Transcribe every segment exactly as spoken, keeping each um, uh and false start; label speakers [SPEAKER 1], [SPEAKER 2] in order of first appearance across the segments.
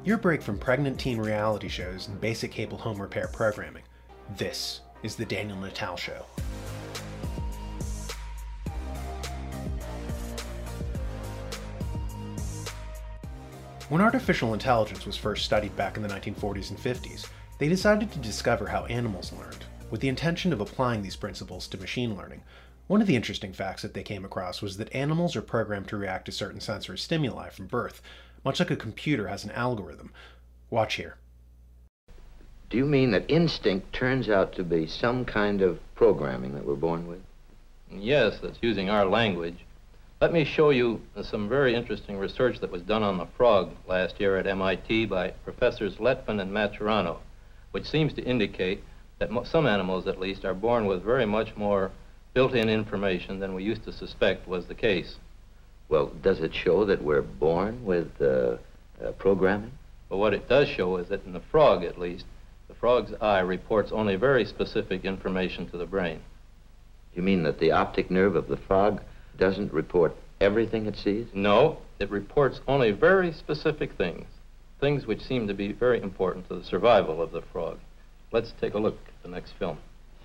[SPEAKER 1] Your break from pregnant teen reality shows and basic cable home repair programming. This is the Daniel Natal Show. When artificial intelligence was first studied back in the nineteen forties and fifties, they decided to discover how animals learned, with the intention of applying these principles to machine learning. One of the interesting facts that they came across was that animals are programmed to react to certain sensory stimuli from birth, much like a computer has an algorithm. Watch here.
[SPEAKER 2] Do you mean that instinct turns out to be some kind of programming that we're born with?
[SPEAKER 3] Yes, that's using our language. Let me show you some very interesting research that was done on the frog last year at M I T by Professors Lettvin and Maturano, which seems to indicate that mo some animals, at least, are born with very much more built-in information than we used to suspect was the case.
[SPEAKER 2] Well, does it show that we're born with uh, uh, programming?
[SPEAKER 3] But what it does show is that in the frog, at least, the frog's eye reports only very specific information to the brain.
[SPEAKER 2] You mean that the optic nerve of the frog doesn't report everything it sees?
[SPEAKER 3] No, it reports only very specific things, things which seem to be very important to the survival of the frog. Let's take a look at the next film.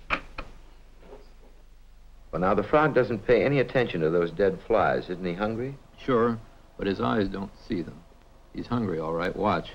[SPEAKER 2] Well, now, the frog doesn't pay any attention to those dead flies. Isn't he hungry?
[SPEAKER 3] Sure, but his eyes don't see them. He's hungry, all right. Watch.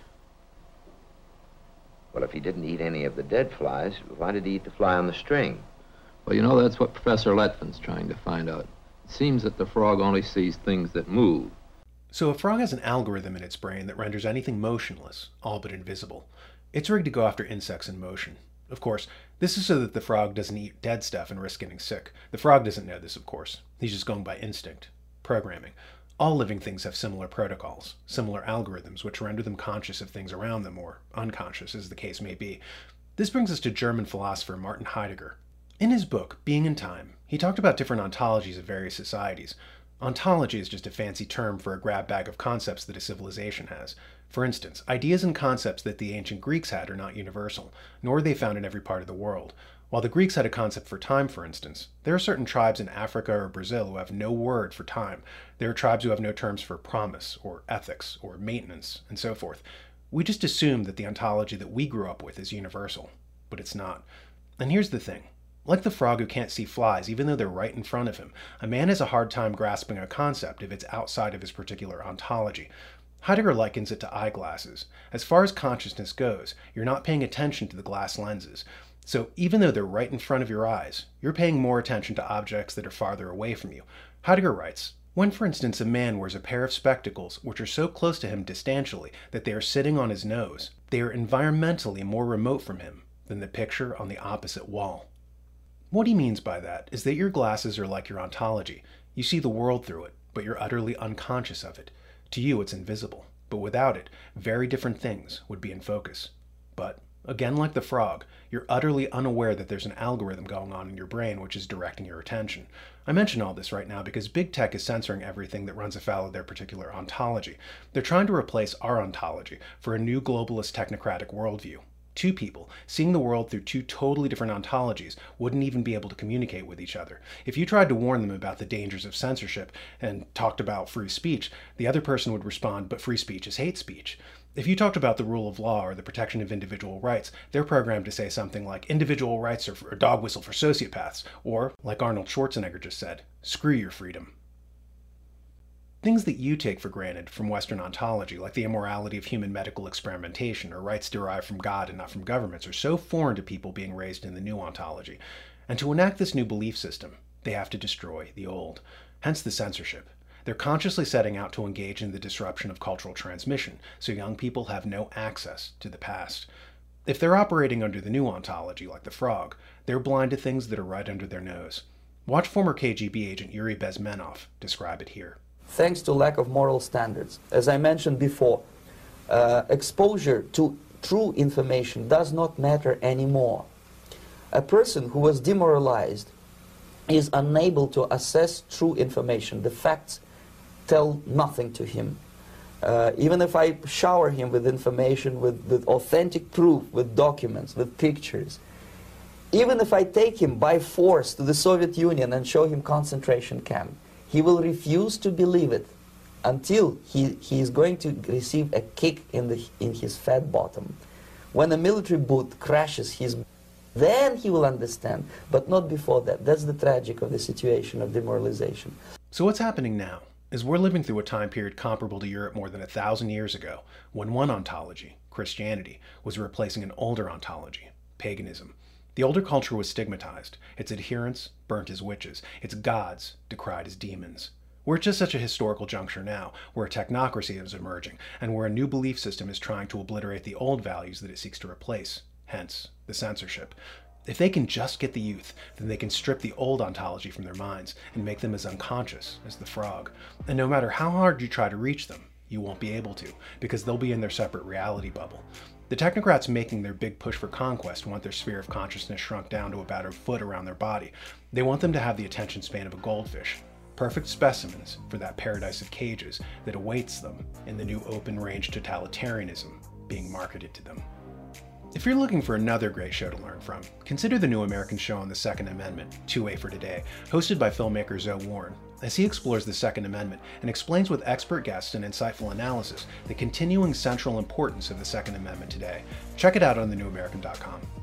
[SPEAKER 2] Well, if he didn't eat any of the dead flies, why did he eat the fly on the string?
[SPEAKER 3] Well, you know, that's what Professor Lettvin's trying to find out. It seems that the frog only sees things that move.
[SPEAKER 1] So a frog has an algorithm in its brain that renders anything motionless, all but invisible. It's rigged to go after insects in motion. Of course, this is so that the frog doesn't eat dead stuff and risk getting sick. The frog doesn't know this, of course. He's just going by instinct. Programming. All living things have similar protocols, similar algorithms, which render them conscious of things around them, or unconscious, as the case may be. This brings us to German philosopher Martin Heidegger. In his book, Being and Time, he talked about different ontologies of various societies. Ontology is just a fancy term for a grab bag of concepts that a civilization has. For instance, ideas and concepts that the ancient Greeks had are not universal, nor are they found in every part of the world. While the Greeks had a concept for time, for instance, there are certain tribes in Africa or Brazil who have no word for time. There are tribes who have no terms for promise, or ethics, or maintenance, and so forth. We just assume that the ontology that we grew up with is universal, but it's not. And here's the thing. Like the frog who can't see flies even though they're right in front of him, a man has a hard time grasping a concept if it's outside of his particular ontology. Heidegger likens it to eyeglasses. As far as consciousness goes, you're not paying attention to the glass lenses. So even though they're right in front of your eyes, you're paying more attention to objects that are farther away from you. Heidegger writes, when, for instance, a man wears a pair of spectacles which are so close to him distantly that they are sitting on his nose, they are environmentally more remote from him than the picture on the opposite wall. What he means by that is that your glasses are like your ontology. You see the world through it, but you're utterly unconscious of it. To you, it's invisible, but without it, very different things would be in focus. But, again like the frog, you're utterly unaware that there's an algorithm going on in your brain which is directing your attention. I mention all this right now because big tech is censoring everything that runs afoul of their particular ontology. They're trying to replace our ontology for a new globalist technocratic worldview. Two people, seeing the world through two totally different ontologies, wouldn't even be able to communicate with each other. If you tried to warn them about the dangers of censorship and talked about free speech, the other person would respond, but free speech is hate speech. If you talked about the rule of law or the protection of individual rights, they're programmed to say something like, individual rights are a dog whistle for sociopaths, or, like Arnold Schwarzenegger just said, screw your freedom. Things that you take for granted from Western ontology, like the immorality of human medical experimentation or rights derived from God and not from governments, are so foreign to people being raised in the new ontology. And to enact this new belief system, they have to destroy the old. Hence the censorship. They're consciously setting out to engage in the disruption of cultural transmission, so young people have no access to the past. If they're operating under the new ontology, like the frog, they're blind to things that are right under their nose. Watch former K G B agent Yuri Bezmenov describe it here.
[SPEAKER 4] Thanks to lack of moral standards. As I mentioned before, uh, exposure to true information does not matter anymore. A person who was demoralized is unable to assess true information. The facts tell nothing to him. Uh, even if I shower him with information, with, with authentic proof, with documents, with pictures, even if I take him by force to the Soviet Union and show him concentration camp, he will refuse to believe it. until he, he is going to receive a kick in, the, in his fat bottom. When a military boot crashes his, then he will understand, but not before that. That's the tragic of the situation of demoralization.
[SPEAKER 1] So what's happening now is we're living through a time period comparable to Europe more than a thousand years ago, when one ontology, Christianity, was replacing an older ontology, paganism. The older culture was stigmatized, its adherents burnt as witches, its gods decried as demons. We're at just such a historical juncture now, where a technocracy is emerging, and where a new belief system is trying to obliterate the old values that it seeks to replace, hence the censorship. If they can just get the youth, then they can strip the old ontology from their minds and make them as unconscious as the frog. And no matter how hard you try to reach them, you won't be able to, because they'll be in their separate reality bubble. The technocrats making their big push for conquest want their sphere of consciousness shrunk down to about a foot around their body. They want them to have the attention span of a goldfish. Perfect specimens for that paradise of cages that awaits them in the new open-range totalitarianism being marketed to them. If you're looking for another great show to learn from, consider the New American Show on the Second Amendment, Two A for Today, hosted by filmmaker Zoe Warren, as he explores the Second Amendment and explains with expert guests and insightful analysis the continuing central importance of the Second Amendment today. Check it out on the new american dot com.